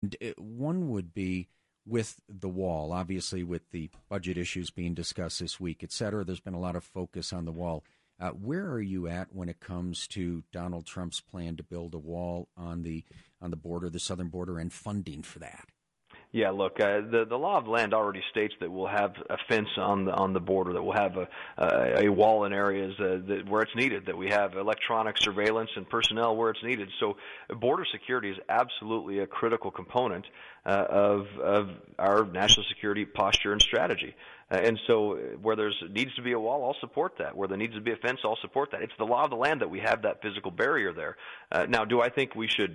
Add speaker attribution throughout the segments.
Speaker 1: One would be with the wall, obviously with the budget issues being discussed this week, et cetera. There's been a lot of focus on the wall. Where are you at when it comes to Donald Trump's plan to build a wall on the border, the southern border, and funding for that?
Speaker 2: Yeah, look, the law of the land already states that we'll have a fence on the border, that we'll have a wall in areas where it's needed, that we have electronic surveillance and personnel where it's needed. So border security is absolutely a critical component of our national security posture and strategy. And so where there needs to be a wall, I'll support that. Where there needs to be a fence, I'll support that. It's the law of the land that we have that physical barrier there. Now, do I think we should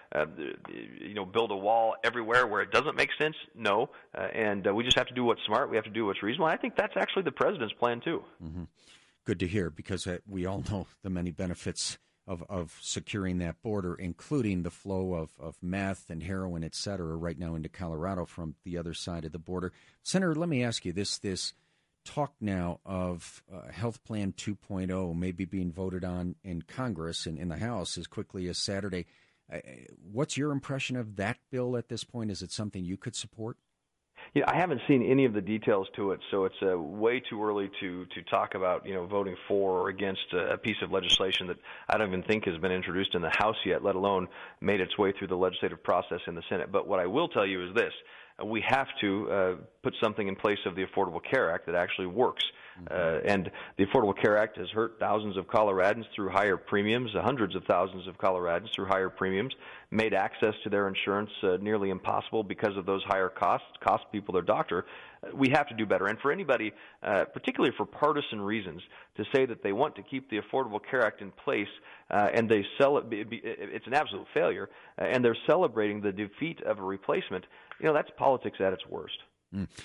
Speaker 2: build a wall everywhere where it doesn't make sense? No. And we just have to do what's smart. We have to do what's reasonable. I think that's actually the president's plan, too.
Speaker 1: Mm-hmm. Good to hear, because we all know the many benefits of securing that border, including the flow of meth and heroin, et cetera, right now into Colorado from the other side of the border. Senator, let me ask you this talk now of Health Plan 2.0 maybe being voted on in Congress and in the House as quickly as Saturday. What's your impression of that bill at this point? Is it something you could support?
Speaker 2: Yeah, I haven't seen any of the details to it, so it's way too early to talk about voting for or against a piece of legislation that I don't even think has been introduced in the House yet, let alone made its way through the legislative process in the Senate. But what I will tell you is this. We have to put something in place of the Affordable Care Act that actually works. And the Affordable Care Act has hurt thousands of Coloradans through higher premiums, hundreds of thousands of Coloradans through higher premiums, made access to their insurance nearly impossible because of those higher costs, cost people their doctor. We have to do better. And for anybody, particularly for partisan reasons, to say that they want to keep the Affordable Care Act in place and they sell it, it's an absolute failure, and they're celebrating the defeat of a replacement, that's politics at its worst.